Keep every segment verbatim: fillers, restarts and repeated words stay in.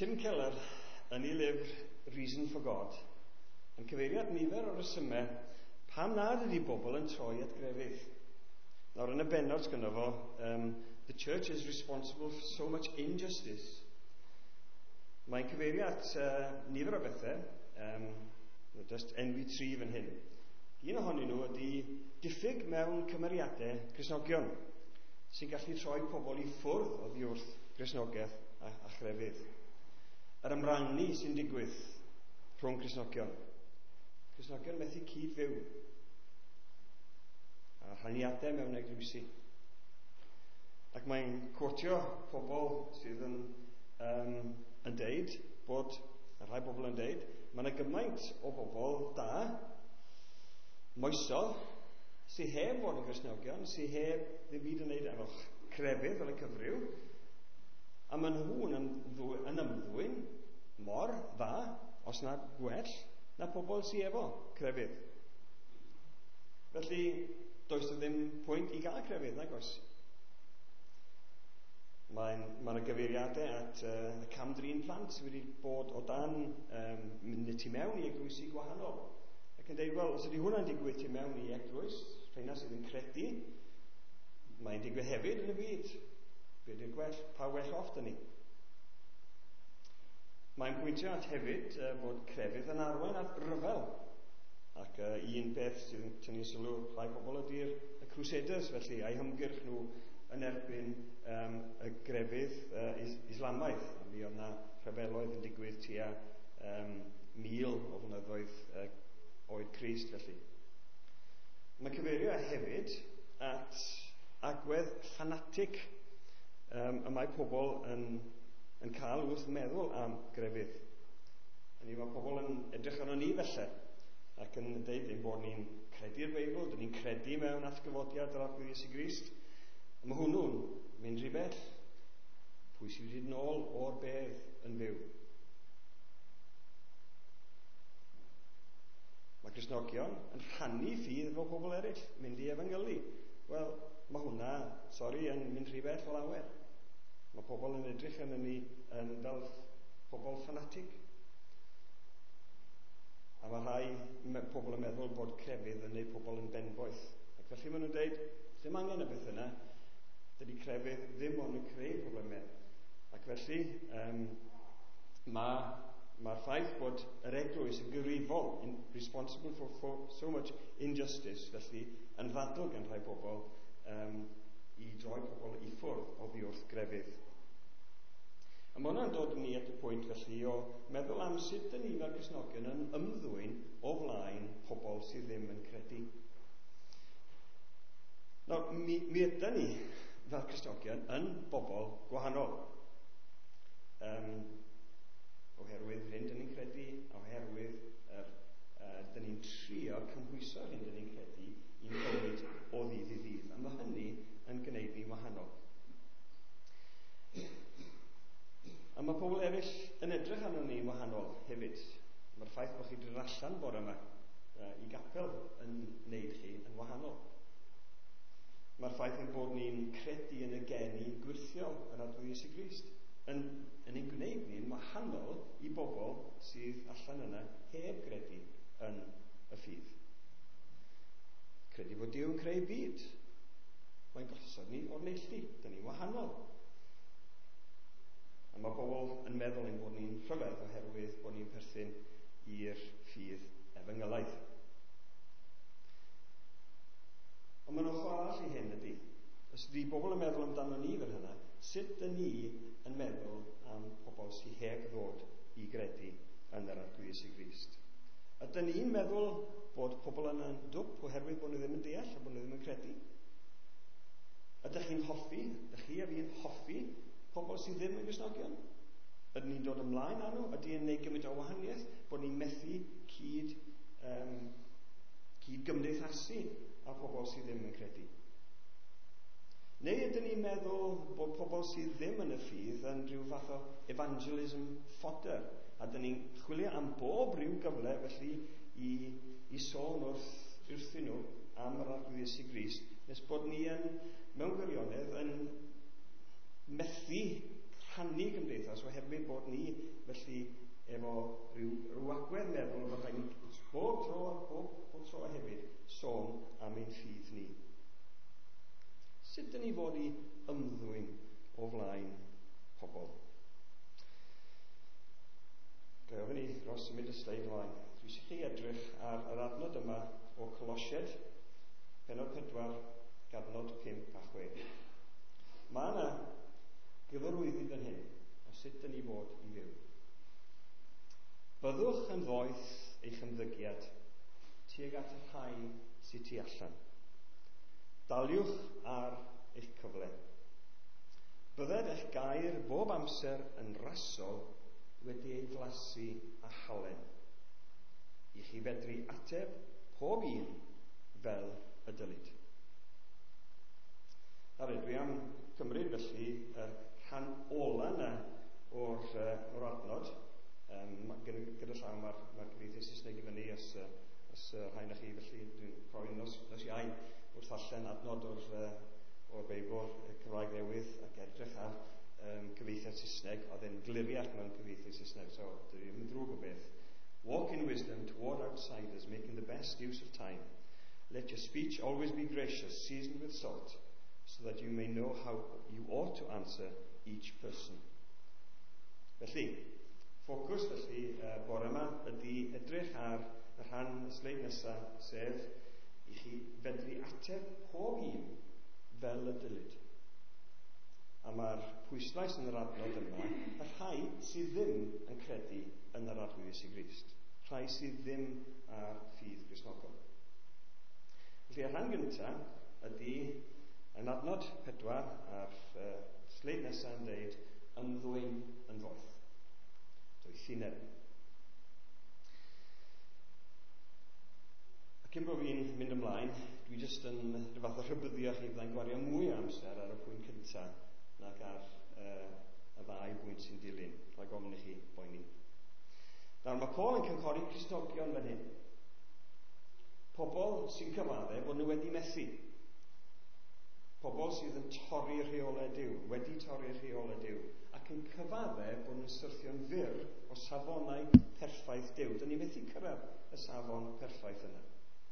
Tim Keller yn ei lyfr Reason for God yn cyfeirio at nifer o resymau pam nad ydy bobl yn troi at grefydd. Nawr yn y bennod gyda fo, um, the church is responsible for so much injustice. Mae'n cyfeirio at uh, nifer o bethau, um, just enwi tri fan hyn. Un ohonyn nhw ydy diffyg mewn cymeriadau Cristnogion sy'n gallu troi pobl i ffwrdd oddi wrth Gristnogaeth a, a chrefydd. Yr ymrannu sy'n digwydd rhwng Cristnogion. Cristnogion methu cyd fyw. A rhaniadau mewn eglwysi. Ac mae'n cwtio pobl sydd yn, um, yn deud bod, a rhai bobl yn deud, mae yna gymaint o bobl da, moesol, sy'n heb bod yn Gristnogion, sy'n heb ddim byd yn neud efo crefydd fel y cyfryw, a mae nhw'n yn, yn ymddwyn mor dda, os na gwell, na pobl sy'n efo crefydd. Felly, does y ddim pwynt i gael crefydd, nag oes? Mae'n ma gyfeiriadau at uh, y camdrin plant sydd wedi bod o dan um, mynd tu mewn i eglwysi gwahanol. Ac yn dweud, wel, os ydy hwnna'n digwydd tu mewn i eglwys, rheina sydd yn credu, mae'n digwydd hefyd yn y byd. Be di'r gwell, pa well off dyn ni? Mae'n pwyntio at hefyd uh, bod crefydd yn arwain at ryfel. Ac uh, un beth sydd yn tynnu sylw rhai pobl ydy'r Crusaders, felly eu hymgyrch nhw yn erbyn um, y grefydd uh, is Islamaidd. A mi oedd yna rhyfeloedd yn digwydd tua um, mil o flynyddoedd uh, oed Crist felly. Mae cyfeirio hefyd at agwedd ffanatig um, y mae pobl yn, yn cael wrth meddwl am grefydd. Hynny mae pobl yn edrych arno ni felly ac yn dweud ein bod ni'n credu'r Beibl, dyn ni'n credu mewn atgyfodiad yr arglwydd Iesu Grist. A mae hwnnw'n mynd rhy bell. Pwy sydd wedi nôl o'r bedd yn fyw? Mae Cristnogion yn rhannu ffydd efo pobl eraill, mynd i efengylu. Wel, mae hwnna, sori, yn mynd rhy bell o lawer. Mae pobl yn edrych yn ni yn fel pobl ffanatig. A mae rhai pobl yn meddwl bod crefydd yn neud pobl yn benboeth. Ac felly maen nhw'n dweud, ddim angen y beth yna, dydy crefydd ddim ond yn creu problemau. Ac felly, um, mae'r ma ffaith bod yr eglwys yn gyrifol, in, responsible for, for so much injustice, felly yn ddadl gan rhai pobl um, i droi pobl i ffwrdd o ddiwrth grefydd. A mae hwnna'n dod ni at y pwynt felly o meddwl am sut dyn ni fel Cristnogion yn ymddwyn o flaen pobl sydd ddim yn credu. Nawr, mi, mi ydyn ni fel Cristnogion yn bobl gwahanol. Um, oherwydd hyn dyn ni'n credu, oherwydd er, uh, dyn ni'n trio cymhwyso hyn dyn ni'n credu i'n bywyd o ddydd i ddydd. A mae hynny yn gwneud ni wahanol. A mae pobl eraill yn edrych arno ni'n wahanol hefyd. Mae'r ffaith bod chi wedi dod allan bore yma uh, i gapel yn wneud chi yn wahanol. Mae'r ffaith yn bod ni'n credu yn y geni gwirthiol yr arglwydd Iesu Grist yn, yn ein gwneud ni'n wahanol i bobl sydd allan yna heb gredu yn y ffydd. Credu bod Duw yn creu byd. Mae'n gosod ni o'r neilltu. Dyna ni'n wahanol. A mae pobl yn meddwl ein bod ni'n rhyfedd oherwydd bod ni'n perthyn i'r ffydd efengylaeth. Ond mae'n ochr arall i hyn ydy. Os ydy bobl yn meddwl amdano ni fel hynna, sut dyn ni yn meddwl am pobl sy'n heb ddod i gredu yn yr arglwydd Iesu Grist? Ydyn ni'n meddwl bod pobl yna'n dwp oherwydd bod nhw ddim yn deall a bod nhw ddim yn credu? Ydych chi'n hoffi, ydych chi a fi'n hoffi pobl sydd ddim yn Gristnogion? Ydyn ni'n dod ymlaen â nhw? Ydyn ni'n neud gymaint o wahaniaeth bod ni'n methu cyd, um, cyd gymdeithasu â pobl sydd ddim yn credu? Neu ydyn ni'n meddwl bod pobl sydd ddim yn y ffydd yn rhyw fath o evangelism fodder, a ydyn ni'n chwilio am bob rhyw gyfle felly i, i sôn wrth, wrthyn nhw am yr arglwydd Iesu Grist, nes bod ni yn, mewn gwirionedd yn methu rhannu gymdeithas oherwydd bod ni felly efo rhyw, rhyw agwedd meddwl bod rhaid ni bob tro, bob, bob tro hefyd sôn am ein ffydd ni. Sut dyn ni fod i ymddwyn o flaen pobl? Ga i ofyn i Ros yn mynd y sleid ymlaen. Dwi eisiau chi edrych ar yr adnod yma o Colosied, pennod pedwar, gadnod pump a chwech. Mae yna gyfarwyddyd yn hyn o sut dyn ni fod i fyw. Byddwch yn ddoeth eich ymddygiad tuag at y rhai sy'n tu allan. Daliwch ar eich cyfle. Bydded eich gair bob amser yn rasol wedi ei flasu a halen, i chi fedru ateb pob un fel y dylid. Ar dwi am cymryd felly y rhan ola yna o'r, uh, o'r adnod. Um, gyda, gyda llaw mae'r ma gyfieithu Saesneg i fyny os, uh, os uh, rhain chi felly dwi'n rhoi nos, nos iau wrth allan adnod o'r, uh, o'r Beibl y Cymraeg Newydd ac edrych ar um, gyfieithiad Saesneg oedd e'n gliriach mewn gyfieithu Saesneg, so dwi'n mynd drwg o beth. Walk in wisdom toward outsiders, making the best use of time. Let your speech always be gracious, seasoned with salt, so that you may know how you ought to answer each person. Felly, ffocws felly uh, bore yma ydy edrych ar y rhan y sleid nesaf, sef i chi fedru ateb pob un fel y dylid. A mae'r pwyslais yn yr adnod yma y rhai sydd ddim yn credu yn yr arglwydd Iesu Grist. Rhai sydd ddim ar ffydd Gristnogol. Felly, y rhan gyntaf ydy yn adnod pedwar a'r uh, sleid nesaf yn dweud ymddwyn yn ddoeth. Doethineb. Ac yn bod fi'n mynd ymlaen, dwi jyst yn rhyw fath o rhybyddio chi byddai'n gwario mwy o amser ar y pwynt cyntaf nag ar uh, y ddau bwynt sy'n dilyn. Rhaid gofyn i chi boeni. Nawr, mae Paul yn cynghori Cristnogion fan hyn. Pobl sy'n cyfadde bod nhw wedi methu. Pobl sydd yn torri'r rheolau Duw, wedi torri'r rheolau Duw, ac yn cyfadde bod nhw'n syrthio'n fyr o safonau perffaith Duw. Dyn ni methu cyrraedd y safon perffaith yna.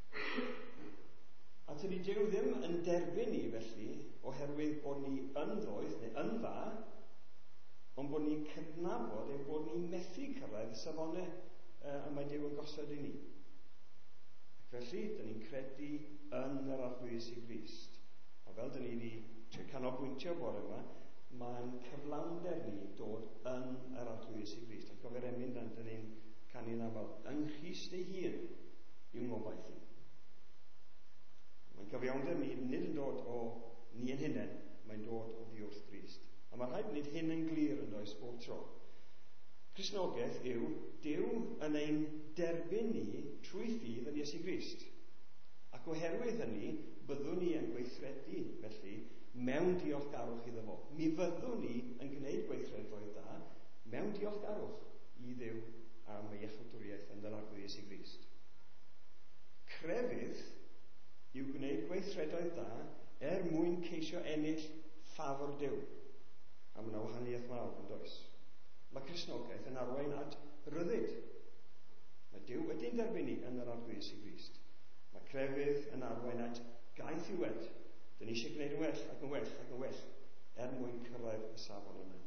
A tydi Duw ddim yn derbyn ni felly oherwydd bod ni yn ddoeth neu yn dda, ond bod ni'n cydnabod ein bod ni'n methu cyrraedd y safonau uh, y mae Duw yn gosod i ni. Ac felly, dyn ni'n credu yn yr arglwydd Iesu Grist. A fel dyn ni wedi canolbwyntio bore yma, mae'n cyflawnder ni dod yn yr arglwydd Iesu Grist. Ac gofio'r emyn dan dyn ni'n canu'n aml, yng Nghrist ei hun yw'n ngobaith ni. Mae'n cyfiawnder ni nid yn dod o ni yn hunain, mae'n dod o ddiwrth Grist. A mae rhaid nid hyn yn glir yn does bob tro. Cristnogaeth yw Duw yn ein derbyn ni trwy ffydd yn Iesu Grist. Ac oherwydd hynny, byddwn ni yn gweithredu, felly, mewn diolchgarwch iddo fo. Mi fyddwn ni yn gwneud gweithredoedd da, mewn diolchgarwch i Dduw am ei echawdwriaeth yn yr arglwydd Iesu Grist. Crefydd yw gwneud gweithredoedd da er mwyn ceisio ennill ffafr Duw. A mae yna wahaniaeth mawr yn does. Mae Cristnogaeth yn arwain at ryddid. Mae Duw wedi'n derbyn ni yn yr arglwydd Iesu Grist. Mae crefydd yn arwain at gaeth i wed. Dyn ni eisiau gwneud yn well ac yn well ac yn well er mwyn cyrraedd y safon yna.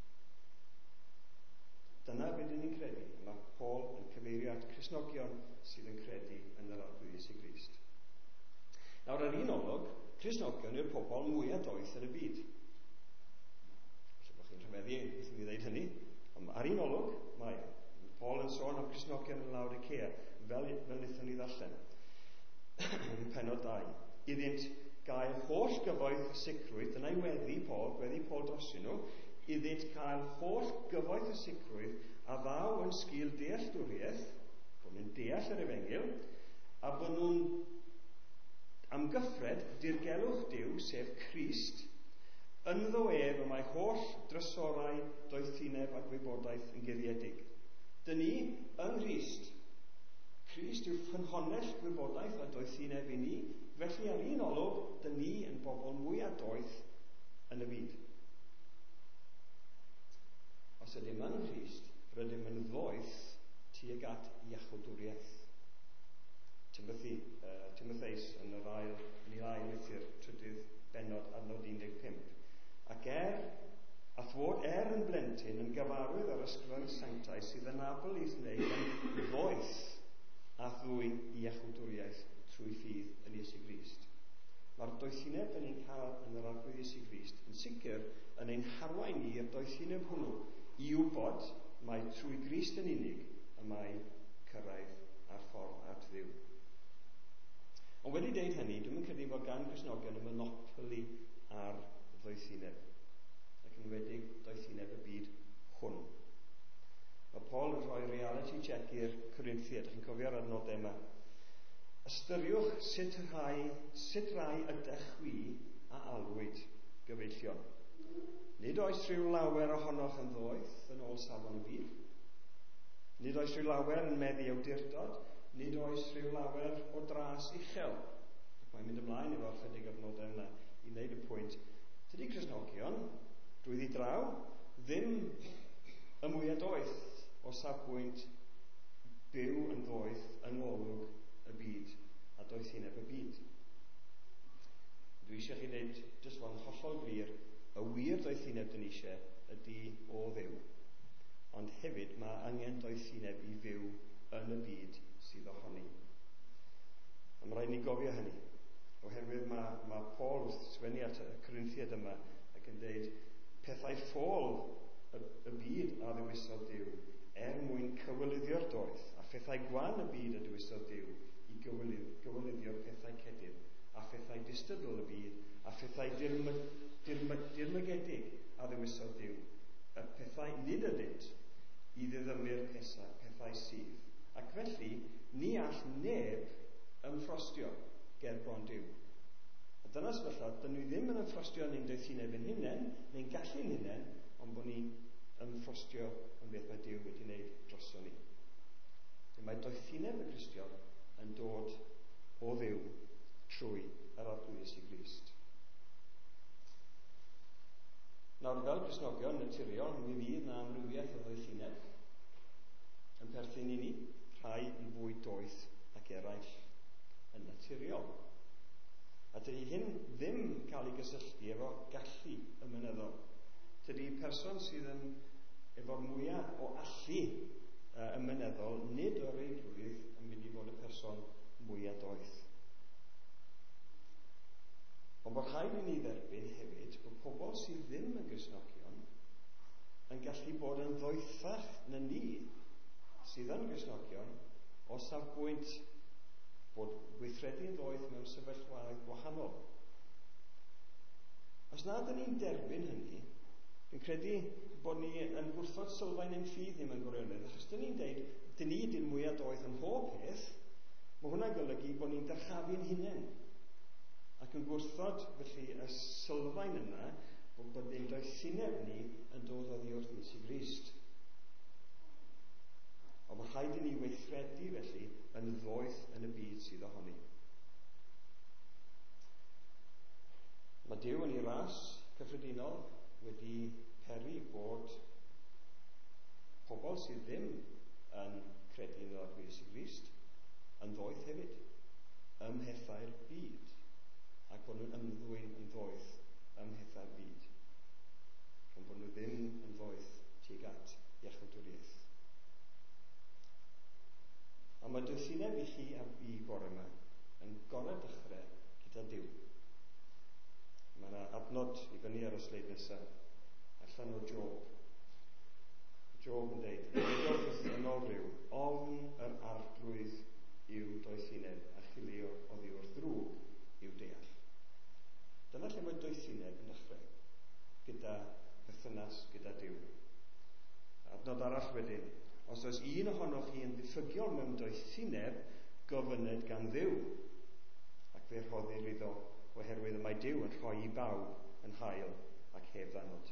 Dyna beth dyn ni'n credu. Mae Paul yn cyfeirio at Cristnogion sydd yn credu yn yr arglwydd Iesu Grist. Nawr, ar un olwg, Cristnogion yw'r pobl mwyaf doeth yn y byd. Felly bod chi'n rhymeddu beth i ddweud hynny. Ond ar un olwg, mae Paul yn sôn am Cristnogion yn Laodicea, fel, fel wnaethon ni ddarllen. Yn pennod dau. Iddynt gael holl gyfoeth y sicrwydd, dyna i weddi Paul, weddi Paul drosyn nhw, iddynt cael holl gyfoeth y sicrwydd a ddaw yn sgil dealltwriaeth, bod nhw'n deall yr Efengyl, a bod nhw'n am gyffred dirgelwch Duw, sef Crist, ynddo ef y mae holl drysorau, doethineb ac wybodaeth yn guddiedig. Dyn ni yn Crist. Crist yw ffynhonnell wybodaeth a doethineb i ni, felly ar un olwg, dyn ni yn bobl mwy a doeth yn y byd. Os ydym yn Christ, rydym yn ddoeth tuag at iachawdwriaeth. Timothy, uh, Timotheus yn yr ail, yn ei ail lythyr trydydd bennod adnod un deg pump. Ac er, a thwod er yn blentyn yn gyfarwydd ar ysgol sanctau sydd yn abl i ddweud yn ddoeth a ddwyn iachawdwriaeth trwy ffydd yn Iesu Grist. Mae'r doethineb yn ein cael yn yr arglwydd Iesu Grist yn sicr yn ein harwain ni i'r doethineb hwnnw i wybod mae trwy Grist yn unig y mae cyrraedd ar ffordd at Dduw. Ond wedi deud hynny, dwi'n yn credu bod gan Gristnogion y monopoli ar doethineb, ac yn wedig doethineb y byd hwn. Mae Paul yn rhoi reality check i'r Corinthiaid, chi'n cofio'r adnodau yma. Ystyriwch sut rhai, sut rai ydych chwi a alwyd gyfeillion. Nid oes rhyw lawer ohonoch yn ddoeth yn ôl safon y byd. Nid oes rhyw lawer yn meddu awdurdod, nid oes rhyw lawer o dras uchel. Ac mae'n mynd ymlaen efo chydig adnodau yna i wneud y pwynt. Tydi Cristnogion, drwy draw, ddim y mwyaf doeth o safbwynt byw yn ddoeth yng ngolwg y byd a doethineb y byd. Dwi eisiau chi wneud jyst fo'n hollol glir, y wir doethineb dyn ni eisiau ydy o Dduw. Ond hefyd mae angen doethineb i fyw yn y byd sydd ohoni. A mae rhaid ni gofio hynny. Oherwydd mae, mae Paul wrth sgwennu at y Corinthiaid yma ac yn dweud pethau ffôl y, y byd a ddewisodd Duw er mwyn cywilyddio'r doeth, a phethau gwan y byd a dewisodd Duw i gywilyddio'r pethau cedig, a phethau distybl y byd, a phethau dirmy, dirmy, dirmygedig a ddewisodd Duw, y pethau nid ydynt i ddiddymu'r pethau, pethau sydd. Ac felly, ni all neb ymffrostio ger bron Duw. A dyna sefyllfa, dyn nhw ddim yn ymffrostio yn ein doethineb yn hunain, neu'n gallu'n hunain, ond bod ni'n ymffrostio yn beth mae Duw wedi wneud droso ni. Mae doethineb y Cristion yn dod o Dduw trwy yr arglwydd Iesu Grist. Nawr, fel Cristnogion naturiol, mi fydd na amrywiaeth o doethineb yn perthyn i ni, rhai yn fwy doeth ac eraill yn naturiol. A dydy hyn ddim cael ei gysylltu efo gallu ymyneddol. Dydy person sydd yn efo'r mwyaf o allu uh, ymyneddol, nid o'r reiglwydd yn mynd i fod y person mwyaf doeth. Ond bod rhaid i ni dderbyn hefyd bod pobl sydd ddim yn Gristnogion yn gallu bod yn ddoethach na ni sydd yn Gristnogion o safbwynt bod gweithredu'n ddoeth mewn sefyllfaoedd gwahanol. Os nad ydyn ni'n derbyn hynny, dwi'n credu bod ni yn gwrthod sylfaen ein ffydd ddim yn gwirionedd, achos dyn ni'n deud, dyn ni ydy'r mwyaf doeth yn hob peth, mae hwnna'n golygu bod ni'n dyrchafu'n hunain. Ac yn gwrthod felly y sylfaen yna bod bod ein doethineb ni yn dod oddi wrth Iesu Grist. Ond mae rhaid i ni weithredu felly yn ddoeth yn y byd sydd ohoni. Mae Duw yn ei ras cyffredinol wedi peri bod pobl sydd ddim yn credu yn yr arglwydd Iesu Grist yn ddoeth hefyd ym mhethau'r byd, ac bod nhw'n ymddwyn yn ddoeth ym mhethau'r byd, ond bod nhw ddim yn ddoeth tuag at iachawdwriaeth. A mae doethineb i chi a i bore yma yn gorau dechrau gyda Duw. Mae yna adnod i fyny ar y sleid nesaf allan o Job. Job yn dweud, "Edodd wrth ynol ryw, ofn yr arglwydd yw doethineb, a chilio oddi wrth ddrwg yw deall." Dyna lle mae doethineb yn dechrau, gyda perthynas gyda Duw. Adnod arall wedyn, os oes un ohonoch chi yn diffygiol mewn doethineb, gofyned gan Dduw, ac fe rhoddir iddo oherwydd y mae Duw yn rhoi i bawb yn hael ac heb ddanod.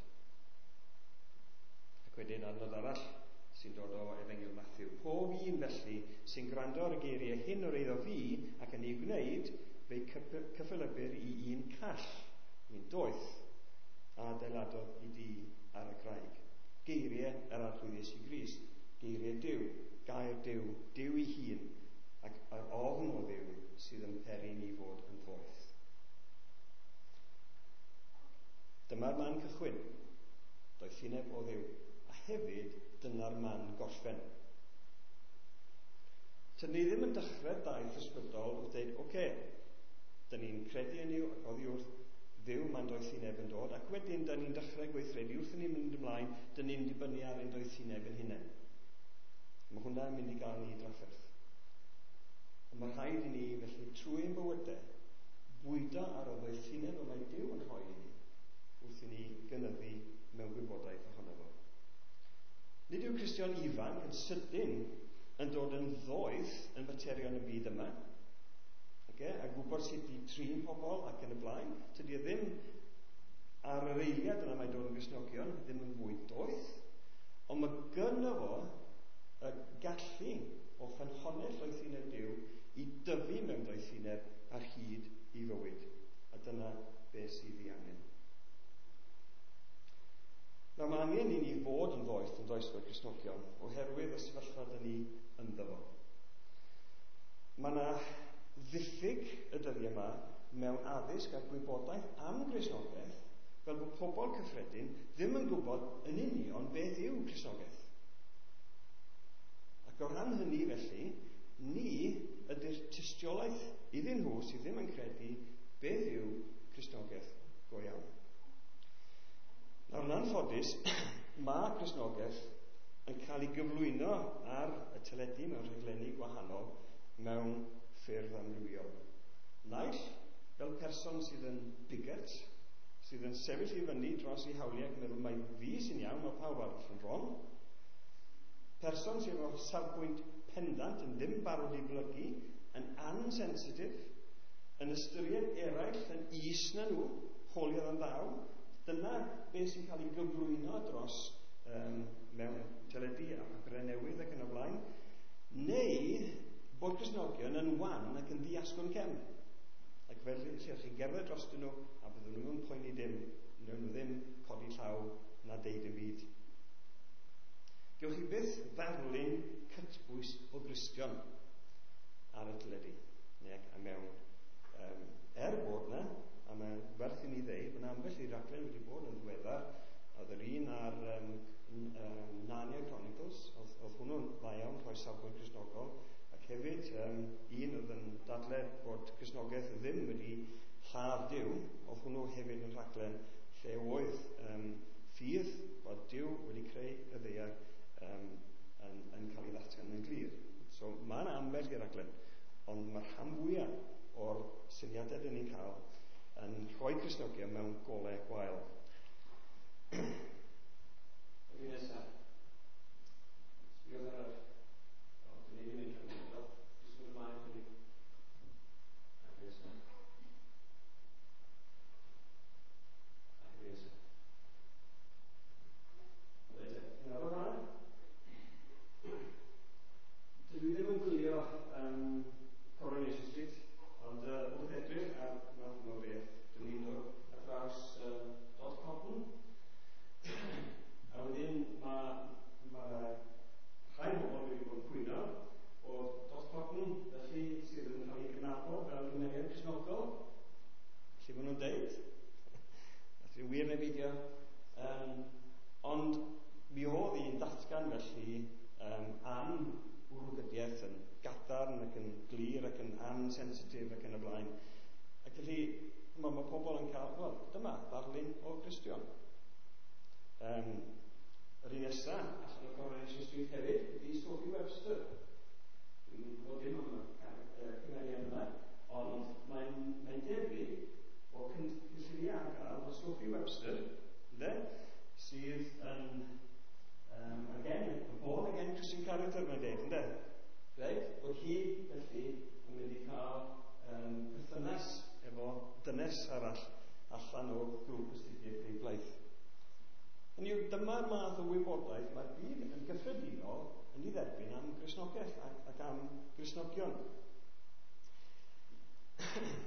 Ac wedyn adnod arall sy'n dod o Efengyl Matthew. Pob un felly sy'n gwrando ar y geiriau hyn o'r eiddo fi ac yn ei gwneud, fe cyffylybir i un call, un doeth, a adeiladodd i dŷ ar y graig. geiriau yr arglwydd Iesu Grist, geiriau Duw, gair Duw, Duw ei hun, ac yr ofn o Dduw sydd yn peri ni fod yn ddoeth. Dyma'r man cychwyn, doethineb o Dduw, a hefyd dyna'r man gorffen. Tydyn ni ddim yn dechrau daith ysbrydol wrth dweud, oce, okay, dyn ni'n credu yn yw ac oddi wrth Dduw mae'n doethineb yn dod, ac wedyn dyn ni'n dechrau gweithredu wrth ni'n mynd ymlaen, dyn ni'n dibynnu ar ein doethineb yn hunain. Mae hwnna'n mynd i gael ni drafferth. Ond mae rhaid i ni felly trwy ein bywydau bwydo ar y doethineb y mae Duw yn rhoi i ni wrth i ni gynyddu mewn gwybodaeth ohono fo. Nid yw Cristion ifanc yn sydyn yn dod yn ddoeth yn faterion y byd yma, okay? A gwybod sut i trin pobl ac yn y blaen. Tydi e ddim ar yr eiliad yna mae dod yn Gristnogion, ddim yn fwy doeth, ond mae gynno fo y gallu o ffynhonnell doethineb Duw i dyfu mewn doethineb ar hyd i fywyd. A dyna beth sydd ei angen. Nawr mae angen i ni fod yn ddoeth yn does fel Gristnogion oherwydd y sefyllfa dyn ni ynddo fo. Mae yna ddiffyg y dyddiau yma mewn addysg a gwybodaeth am Gristnogaeth fel bod pobl cyffredin ddim yn gwybod yn union beth yw Gristnogaeth. Ac o ran hynny felly, ni ydy'r tystiolaeth iddyn nhw sydd ddim yn credu beth yw Gristnogaeth go iawn. Nawr yn anffodus, mae Gristnogaeth yn cael ei gyflwyno ar y teledu mewn rhaglenni gwahanol mewn ffyrdd amrywiol. Naill fel person sydd yn bigert, sydd yn sefyll i fyny dros ei hawliau ac yn meddwl mae fi sy'n iawn, mae pawb arall yn wrong. Person sydd o safbwynt pendant yn ddim barod i blygu, yn ansensitif, yn ystyried eraill yn is na nhw, holiodd yn ddaw. Dyna beth sy'n cael ei gyflwyno dros um, mewn teledu a papurau newydd ac yn y blaen. Neu bod Gristnogion yn wan ac yn ddiasgwn cem. Ac felly, lle chi'n gerdded dros nhw, a byddwn nhw'n poeni dim, nhw'n nhw ddim codi llaw na deud y byd. Gewch chi byth ddarlun cytbwys o Gristion ar y teledu, neu a mewn. Um, er bod na, a mae werth i ni ddeud, bod ambell i raglen wedi bod yn ddiweddar, oedd yr un ar um, um, Narnia Chronicles, oedd, oedd hwnnw'n dda iawn, rhoi safbwynt Gristnogol, ac hefyd um, un oedd yn dadlau bod Gristnogaeth ddim wedi lladd Duw, oedd hwnnw hefyd yn rhaglen lle oedd um, ffydd bod Duw wedi creu y ddaear um, yn, yn cael ei ddatgan yn glir. So mae'n ambell i'r raglen, ond mae'r rhan fwyaf o'r syniadau dyn ni'n cael yn rhoi Gristnogion mewn golau gwael. Yr un nesaf. Sbiodd ar yr... O, dyn ni ddim yn cael ei wneud. Jyst yn ymlaen chydig. Yr un nesaf. Yr un nesaf. Reit, yn ar o'r rhan. Dydw i ddim yn gwylio um, Coronation Street, ond uh, wrth edrych ar math o beth, dyn ni'n dod ar draws uh, Dot Cotton. A wedyn mae ma rhai bobl wedi bod yn pwyno o Dot Cotton, felly sydd yn cael ei gynabod fel gymeriad Gristnogol. Felly maen nhw'n deud. Nath i'n wir neu beidio. Um, ond mi oedd hi'n datgan felly um, am wrwgydiaeth yn gadarn ac yn glir ac yn ansensitif ac yn y blaen. Ac felly mae ma pobl yn cael, wel, dyma, ddarlun o Gristion. Um, yr un nesaf, allan o Coronation Street hefyd, ydi Sophie Webster. Dwi'n gwybod dim am y cymeriad yma, ond mae'n mae debyg o cynlluniau ar gael o Sophie Webster, de, sydd yn, um, again, y born again Christian character, mae'n dweud, ynddo? Reit, bod hi, felly, yn mynd i cael um, perthynas efo dynes arall allan o grŵp astudiaeth Beiblaidd. Hynny yw, dyma'r math o wybodaeth mae'r byd yn gyffredinol yn ei dderbyn am Gristnogaeth ac, ac am Gristnogion.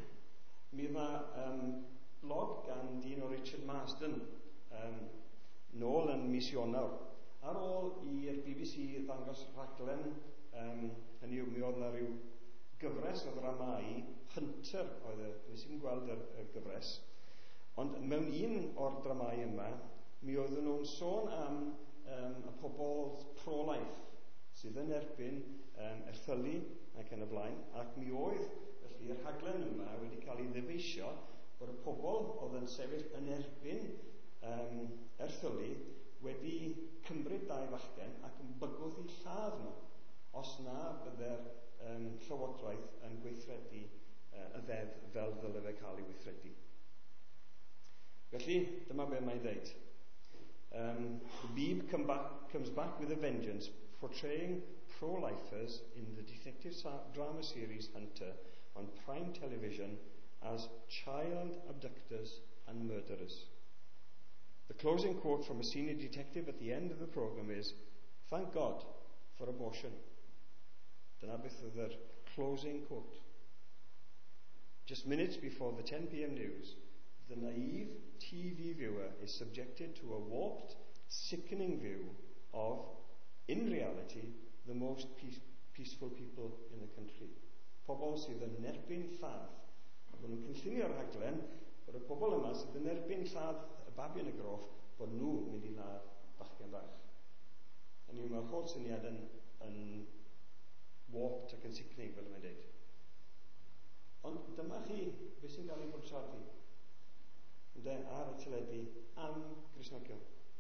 Mi yma um, blog gan dyn o Richard Marsden um, nôl yn mis Ionawr. Ar ôl i'r B B C ddangos rhaglen, um, hynny yw, mi oedd yna rhyw gyfres o ddramau, Hunter oedd y, nes i'n gweld y, y gyfres, ond mewn un o'r dramau yma, mi oedden nhw'n sôn am um, y pobl pro-life sydd yn erbyn um, erthylu ac yn y blaen, ac mi oedd, felly, y rhaglen yma wedi cael ei ddyfeisio bod y pobl oedd yn sefyll yn erbyn um, erthylu wedi cymryd dau fachgen ac yn bygwth i lladd nhw os na bydde'r um, llywodraeth yn gweithredu uh, y ddeddf fel ddylai fe cael ei weithredu. Felly, dyma be mae'n dweud. Um, the Beeb come back, comes back with a vengeance, portraying pro-lifers in the detective drama series Hunter on prime television as child abductors and murderers. The closing quote from a senior detective at the end of the programme is, "Thank God for abortion." Dyna beth oedd yr closing quote. Just minutes before the ten p m news, the naive T V viewer is subjected to a warped, sickening view of, in reality, the most peace, peaceful people in the country. Pobl sydd yn erbyn lladd. Bod nhw'n cynllunio'r rhaglen bod y pobl yma sydd yn erbyn lladd y babi yn y groff, bod nhw'n mynd i ladd bachgen bach. Hynny yw, mae'r holl syniad yn, yn warped ac yn sickening, fel mae'n dweud. Ond dyma chi beth sy'n cael ei bortreadu ynde, ar y teledu am Gristnogion.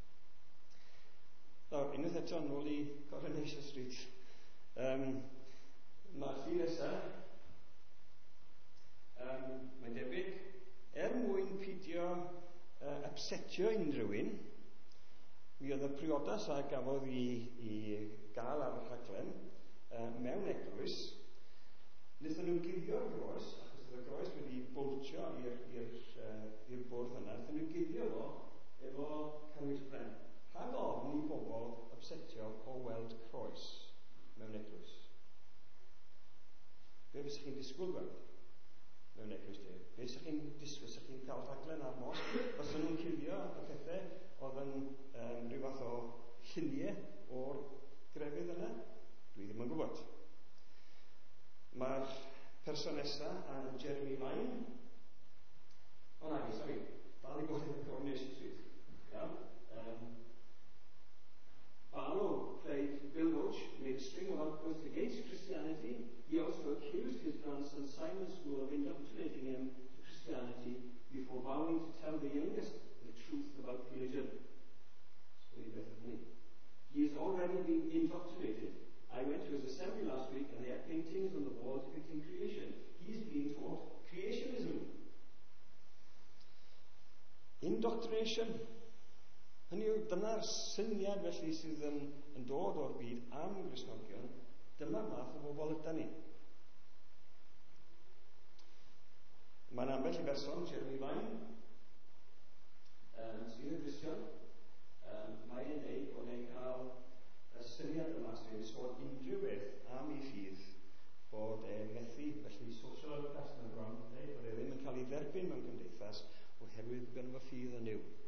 Nawr, unwaith eto nôl i Coronation Street. Um, Mae'r llun nesaf, um, mae'n debyg, er mwyn pidio uh, upsetio unrhyw un, mi oedd y priodas a gafodd i, i gael ar y rhaglen uh, mewn eglwys. Wnaethon nhw'n guddio'r groes, achos oedd y groes wedi bwltio i'r uh, bwrdd yna, wnaethon nhw'n guddio fo efo cannwyll bren. Rhag ofn i bobl upsetio o weld croes mewn eglwys. Be fysych chi'n disgwyl gweld mewn eglwys de? Be fysych chi'n disgwyl? Fysych chi'n cael rhaglen ar mos? Fysych nhw'n cuddio y pethau oedd yn um, rhyw fath o lluniau o'r grefydd yna? Dwi ddim yn gwybod. Mae'r person nesaf a Jeremy Vine. O na, sorry. Dal i bod yn Coronation Street. Iawn. Um, Barlow played Bill Roach, made a string of outbursts against Christianity. He also accused his grandson Simon School of indoctrinating him to Christianity before vowing to tell the youngest the truth about religion. He is already being indoctrinated. I went to his assembly last week and they had paintings on the wall depicting creation. He is being taught creationism. Indoctrination. Hynny yw, dyna'r syniad felly sydd yn, yn dod o'r byd am Gristnogion, dyma'r math o bobl ydan ni. Mae'n ambell i berson, Jeremy Vine, um, sydd yn Gristion, um, mae'n ei bod e'n cael y syniad yma sydd yn sôn unrhyw beth am ei ffydd bod e'n methu, felly social outcast yn gron, bod e ddim yn cael ei dderbyn mewn gymdeithas oherwydd bod gynno fo ffydd yn yw.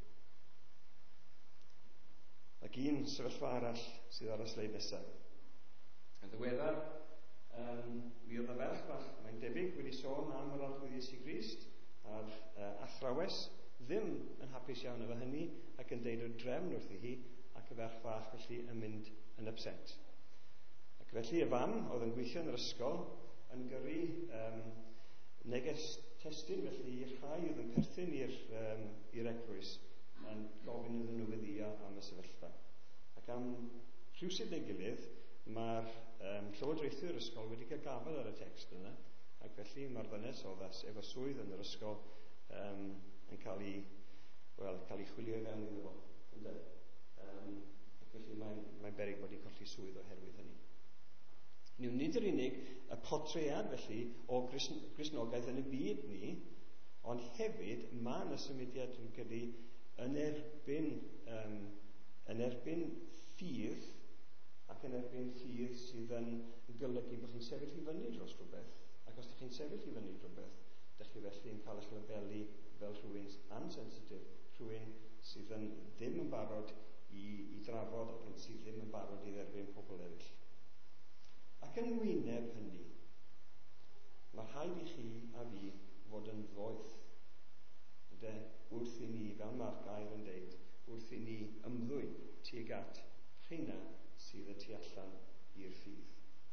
Ac un sefyllfa arall sydd ar y sleid nesaf. Yn ddiweddar, um, mi oedd y ferch fach, mae'n debyg wedi sôn am yr arglwyddius i Grist, a'r uh, athrawes ddim yn hapus iawn efo hynny ac yn deud o drefn wrthi hi, ac y ferch fach felly yn mynd yn upset. Ac felly y fam oedd yn gweithio yn yr ysgol yn gyrru um, neges testyn felly i'r rhai oedd yn perthyn i'r um, eglwys yn gofyn iddyn nhw weddio am y sefyllfa. Ac am rhywsyd neu gilydd, mae'r um, llywodraethwr yr ysgol wedi cael gafel ar y text yna, ac felly mae'r ddynes oddas efo swydd yn yr ysgol um, yn cael ei, wel, cael ei chwilio i fewn iddo fo. Um, ac felly mae'n mae beryg bod ei colli swydd oherwydd hynny. Niw, nid yr unig y potread felly o Gristnogaeth yn y byd ni, ond hefyd mae'n y symudiad dwi'n credu yn erbyn, um, yn erbyn ffydd ac yn erbyn ffydd sydd yn golygu bod chi'n sefyll i fyny dros rhywbeth. Ac os ydych chi'n sefyll i fyny rhywbeth, ydych chi felly yn cael eich labelu fel rhywun ansensitif, rhywun sydd yn, ddim yn barod i, i drafod ac yn sydd ddim yn barod i dderbyn pobl eraill. Ac yn wyneb hynny, mae rhaid i chi a fi fod yn ddoeth. Ynde? Wrth i ni, fel mae'r gair yn deud, wrth i ni ymddwyn tuag at rheina sydd y tu allan i'r ffydd.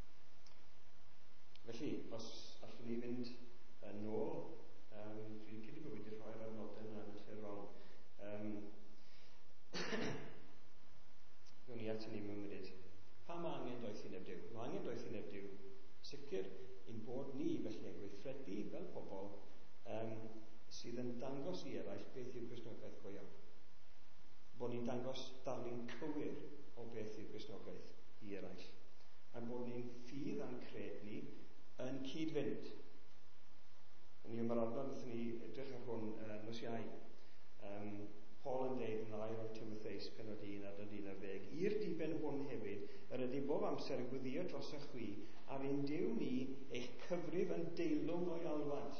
Felly, os allwn ni fynd yn ôl, um, dwi'n credu bod wedi rhoi'r adnodau yna yn lle rong. Um, Gwn ni at ni mewn munud. Pa mae angen doethineb Duw? Mae angen doethineb Duw sicr ein bod ni felly yn gweithredu fel pobl um, sydd yn dangos i eraill beth yw Cristnogaeth go iawn. Bod ni'n dangos darlun cywir o beth yw Cristnogaeth i eraill. A bod ni'n ffydd a'n cred ni yn cyd-fynd. Ni yma'r adnod wrth ni edrych ar hwn uh, nos iau. Um, Paul yn deud yn ail o'r Timotheus penod un adnod un ar ddeg, i'r diben hwn hefyd, yr ydy bob amser yn gweddio dros y chwi, ar ein Duw ni eich cyfrif yn deilwng o'i alwad.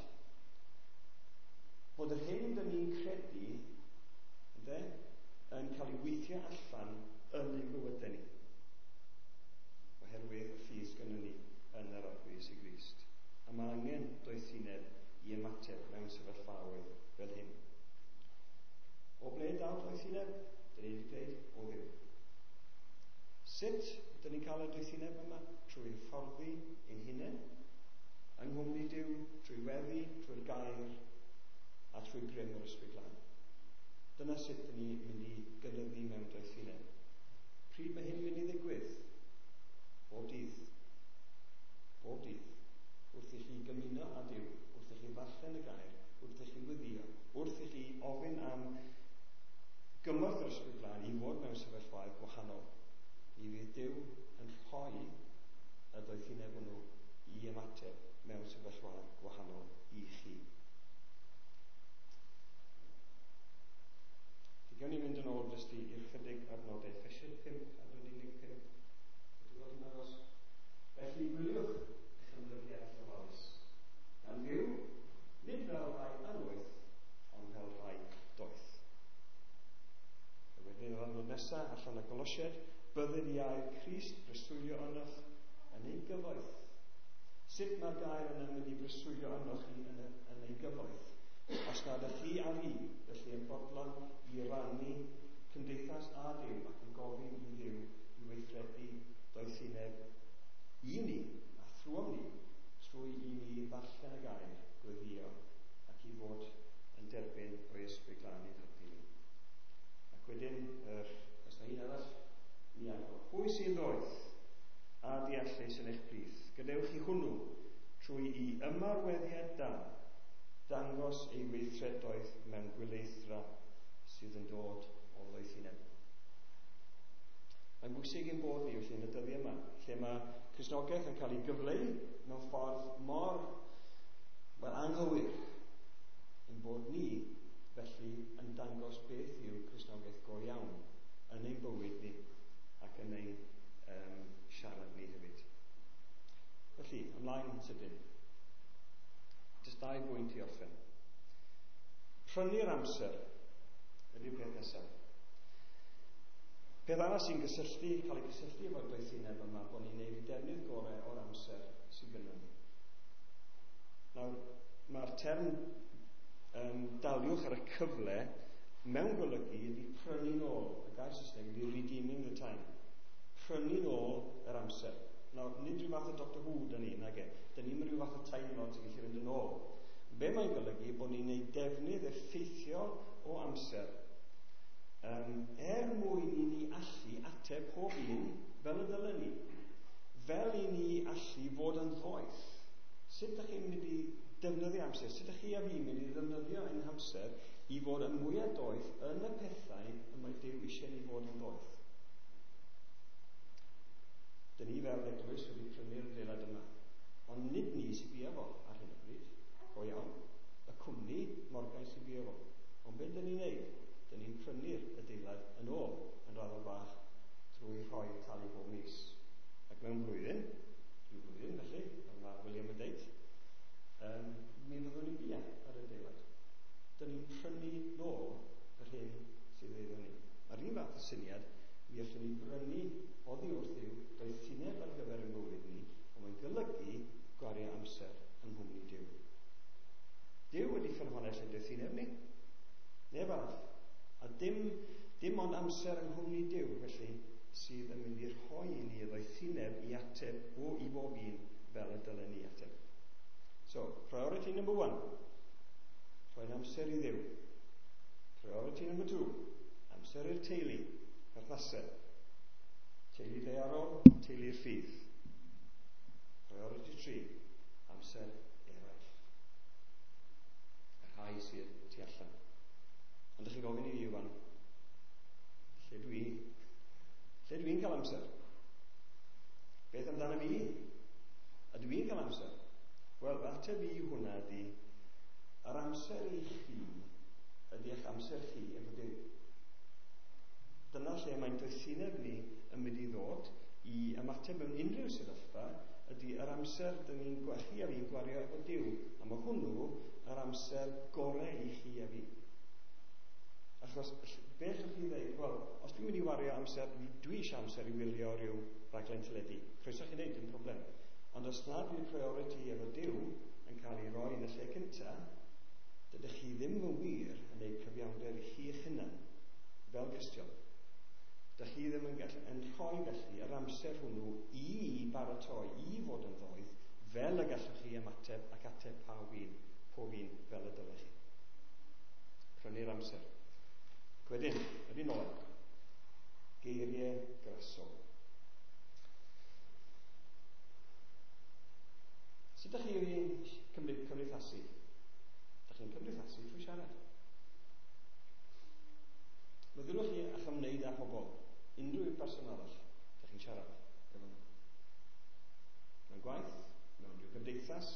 Bod yr hyn dyn ni'n credu ynde, yn cael ei weithio allan yn ein bywydau ni. Oherwydd y ffydd gynnon ni yn yr arglwys i Grist. A mae angen doethineb i ymateb mewn sefyllfaoedd fel hyn. O ble daw doethineb? Dyn ni wedi dweud o Dduw. Sut dyn ni'n cael y doethineb yma? Trwy hyfforddi ein hunain, yng nghwmni Duw, trwy weddi, trwy'r gair, a trwy grym yr ysbryd glân. Dyna sut dyn ni'n mynd i gynyddu mewn doethineb. Pryd mae hyn mynd i ddigwydd? Bob dydd. Bob dydd. Wrth i chi gymuno â Duw, wrth i chi ddarllen y gair, wrth i chi weddio, wrth i chi ofyn am gymorth yr ysbryd glân i fod mewn sefyllfaoedd gwahanol. I fydd Duw yn rhoi y doethineb hwnnw i ymateb mewn sefyllfaoedd gwahanol i chi. Gawn ni fynd yn ôl jyst i'r chydig adnodau. Ffesied pump a dod unig pump. Ydy fod yn aros. Felly gwyliwch eich ymddygiad ofalus. Gan Dduw, nid fel rhai anwyth, ond fel rhai doeth. A wedyn yr adnod nesaf allan y Golosied, bydded i air Crist breswylio ynoch yn ei gyfoeth. Sut mae'r gair yna mynd i breswylio ynoch chi yn, yn ei gyfoeth? Os nad ych chi a fi, felly yn bodlon i rannu cymdeithas a Duw ac yn gofyn i Dduw i weithredu doethineb i ni a thrwom ni trwy i ni ddarllen y gair, gweddio ac i fod yn derbyn o'i ysbryd glân i'n helpu ni. Ac wedyn, er, os na un arall, ni agor. Pwy sy'n roedd a deallus yn eich plith? Gadewch chi hwnnw trwy i ymarweddiad da dangos ei weithredoedd mewn gwyleithra sydd yn dod o ddoethineb. Mae'n bwysig ein bod ni felly yn y dyddiau yma, lle mae Cristnogaeth yn cael ei gyfleu mewn ffordd mor wel, anghywir, ein bod ni felly yn dangos beth yw Cristnogaeth go iawn yn ein bywyd ni ac yn ein um, siarad ni hefyd. Felly, ymlaen yn sydyn. Jyst dau bwynt i orffen. Prynu'r amser ydy'r peth nesaf. Peth arall sy'n gysylltu, cael ei gysylltu efo'r doethineb yma, bod ni'n neud i defnydd gorau o'r amser sydd gynnon ni. Nawr, mae'r term um, daliwch ar y cyfle mewn golygu ydy prynu nôl. Y gair Saesneg ydy redeeming the time. Prynu nôl yr amser. Nawr, nid rhyw fath o Doctor Who dyn ni, nag e. Dyn ni'n rhyw fath o Time Lord sy'n gallu fynd yn ôl. Be mae'n golygu bod ni'n neud defnydd effeithiol o amser um, er mwyn i ni allu ateb pob un fel y dylen ni. Fel i ni allu fod yn ddoeth. Sut ydych chi'n mynd i defnyddio amser? Sut ydych chi a fi'n mynd i ddefnyddio ein amser i fod yn mwy a doeth yn y pethau y mae Duw eisiau ni fod yn doeth? Dyn ni fel eglwys wedi prynu'r adeilad yma. Ond nid ni sy'n bia fo ar hyn o bryd. Go iawn. Y cwmni Morgan sy'n bia fo. Ond beth dyn ni'n neud? Dyn ni'n prynu'r adeilad yn ôl yn raddol bach trwy rhoi talu bob mis. Ac mewn blwyddyn, rhyw blwyddyn felly, ond mae William yn deud, um, mi fyddwn ni'n bia ar y adeilad. Dyn ni'n prynu nôl yr hyn sydd amser yng nghwmni Duw, felly, sydd yn mynd i rhoi i ni ddoethineb i ateb o i bob un fel y dylen ni ateb. So, priority number one, rhoi'n amser i Dduw. Priority number two, amser i'r teulu, perthnasau. Teulu daearol, teulu'r ffydd. Priority three, amser eraill. Yr rhai sydd tu allan. Ond ydych chi'n gofyn i fi wan, lle dwi? Lle dwi'n cael amser? Beth amdano fi? Ydw i'n cael amser? Wel, ateb i hwnna ydy, yr amser i chi ydy eich amser chi efo Duw. Dyna lle mae'n doethineb ni yn mynd i ddod i ymateb mewn unrhyw sefyllfa ydy yr amser dyn ni'n chi a fi'n gwario efo Duw. A mae hwnnw yr amser gorau i chi a fi. Achos, be allwch chi ddweud, wel, os dwi'n mynd i wario amser, dwi eisiau amser i wylio rhyw raglen teledu. Croeso chi wneud, dim problem. Ond os nad yw'r priority efo Duw yn cael ei roi yn y lle cyntaf, dydych chi ddim yn wir yn gwneud cyfiawnder i chi eich hunan fel Gristion. Dych chi ddim yn, gall, yn rhoi felly yr amser hwnnw i baratoi, i fod yn ddoedd, fel y gallwch chi ymateb ac ateb pawb un, pob un fel y dylech chi. Prynu'r amser. Wedyn, wedyn oed, geiriau grasol. Sut ydych chi'n cymdeithasu? Ydych chi'n cymdeithasu trwy siarad? Meddylwch chi a'ch ymwneud â pobl, unrhyw person arall, ydych chi'n siarad efo nhw. Mewn gwaith, mewn rhyw gymdeithas,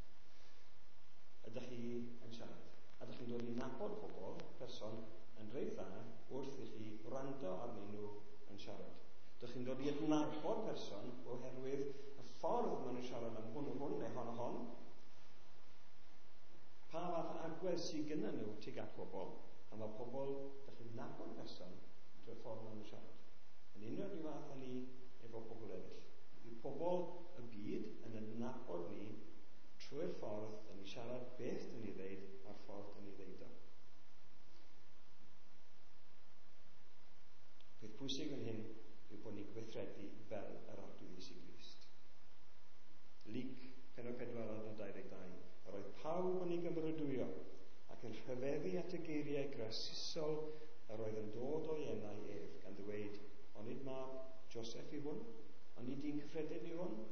ydych chi yn siarad. Ydych chi'n dod i nabod pobl, person, yn rhaid dda wrth i chi wrando arnyn nhw yn siarad. Ydych chi'n dod i adnabod person oherwydd y ffordd maen nhw'n siarad am hwn o hwn neu hon o hon. Pa fath agwedd sydd gyda nhw tuag at pobl, a mae pobl, ydych chi'n nabod person drwy'r ffordd maen nhw'n siarad. Yn unrhyw rhyw fath â ni efo pobl eraill. Ydy pobl y byd yn adnabod ni trwy'r ffordd da ni siarad beth dyn ni ddeud a'r ffordd dyn ni ddeud o. Peth pwysig yn hyn yw bod ni'n gweithredu fel yr Arglwydd Iesu Grist. Luc pennod pedwar adnod dau ddeg dau. Yr oedd pawb yn ei gymrydwyo ac yn rhyfeddu at y geiriau grasusol yr oedd yn dod o iennau ef gan ddweud, onid mab Joseph i hwn? Onid dyn cyffredin i hwn?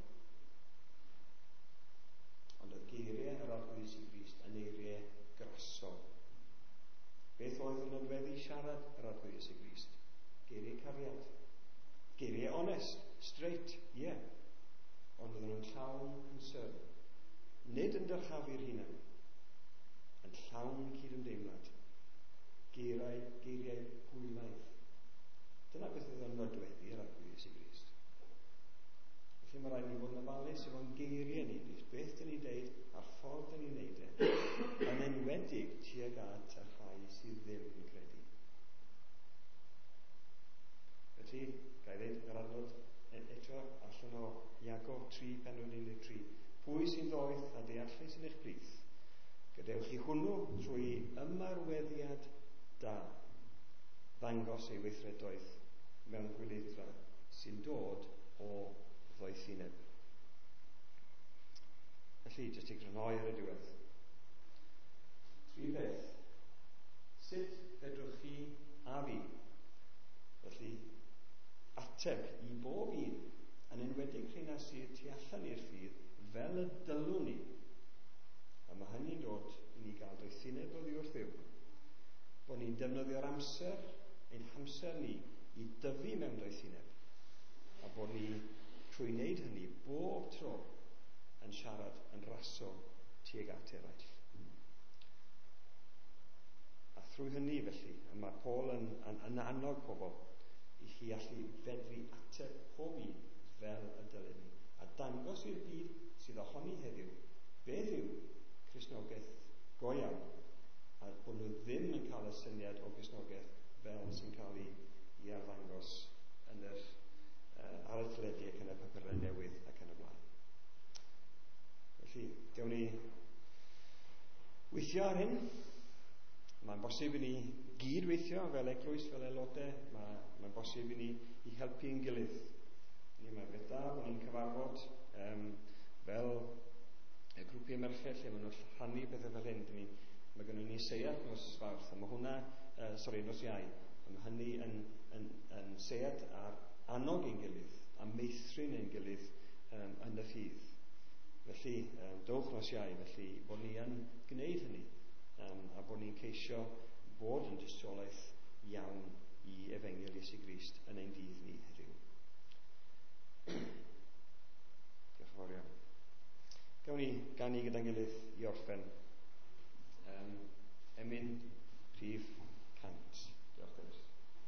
Ond oedd geiriau yr Arglwydd Iesu Grist yn eiriau grasol. Beth oedd yn nodweddu siarad yr Arglwydd Iesu Grist? Geiriau cariad. Geiriau honest, straight, ie. Yeah. Ond oedden nhw'n llawn concern. Nid yn dyrchafu'r hunan, yn llawn cydymdeimlad. Geiriau, geiriau hwylaidd. Dyna beth oedd yn nodweddu yr Arglwydd Iesu Grist. Felly mae rhaid ni fod yn ofalus efo'n geiriau ni, beth dyn ni'n deud a'r ffordd dyn ni'n neud e, yn enwedig tuag at y rhai sydd ddim yn credu. Felly, ga i ddeud yr adnod eto allan o Iago tri pennod un deg tri. Pwy sy'n ddoeth a deallus yn eich plith? Gadewch chi hwnnw trwy ymarweddiad da, ddangos ei weithredoedd mewn gwyleidfa sy'n dod o ddoethineb. Felly, jyst i grynhoi ar y diwedd. Tri beth. Sut fedrwch chi a fi? Felly, ateb i bob un, yn enwedig rheina sydd tu allan i'r ffydd, fel y dylwn ni. A mae hynny'n dod i ni gael doethineb o ddiwrth Dduw. Bod ni'n defnyddio'r amser, ein hamser ni, i dyfu mewn doethineb. A bod ni, trwy wneud hynny, bob tro yn siarad yn raso tuag at eraill. A thrwy hynny felly, mae Paul yn, yn, yn annog pobl i chi allu fedru ateb pob un fel y dylen ni. A dangos i'r byd sydd ohoni heddiw beth yw Cristnogaeth go iawn, a bod nhw ddim yn cael y syniad o Cristnogaeth fel sy'n cael ei, ei arddangos yn yr, uh, ar y teledu ac yn y papurau newydd ac yn y blaen. Felly, dewn ni weithio ar hyn. Mae'n bosib i ni gydweithio fel eglwys, fel aelodau. Mae, mae'n bosib i ni i helpu ein gilydd. Ni mae'n beth da bod ni'n cyfarfod um, fel y grwpiau merched lle maen nhw'n rhannu bethau fel hyn. Ni, mae gennym ni seiad nos Fawrth, a mae hwnna, uh, sori, nos Iau, a mae hynny yn, yn, yn seiad ar annog ein gilydd, a meithrin ein gilydd um, yn y ffydd. Felly, um, dowch nos Iau, felly bod ni yn gwneud hynny, um, a bod ni'n ceisio bod yn dystiolaeth iawn i efengyl Iesu Grist yn ein dydd ni heddiw. Diolch yn fawr iawn. Gawn ni ganu gyda'n gilydd i orffen. Um, emyn rhif cant. Diolch Dewis.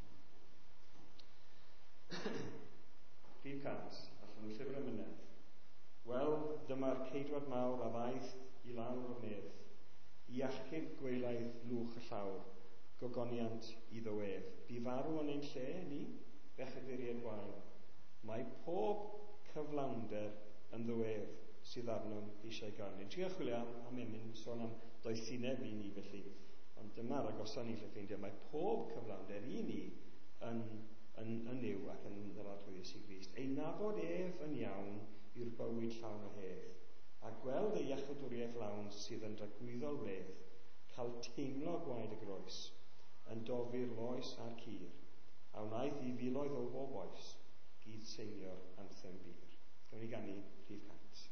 Rhif cant, allan o llyfr Emynedd. Wel, dyma'r ceidwad mawr a ddaeth i lawr o'r nedd, i achub gweilaidd lwch y llawr, gogoniant i ddywedd. Bu farw yn ein lle ni, bechaduriad gwael. Mae pob cyflawnder yn ddywedd sydd arnom eisiau gael. Ni'n trio chwilio am, am emyn sôn am doethineb i ni felly, ond dyma'r agosa ni lle ffeindio. Mae pob cyflawnder i ni yn, yn, yn yw ac yn yr arglwydd Iesu Grist. Ei nabod ef yn iawn i'r bywyd llawn o hedd, a gweld ei iachawdwriaeth lawn sydd yn rhagwyddo wledd, cael teimlo gwaed y groes, yn dofi'r loes a'r cur, a wnaeth i filoedd o bob oes, gyd seinio'r anthem bir. Gawn ni ganu rhif cant.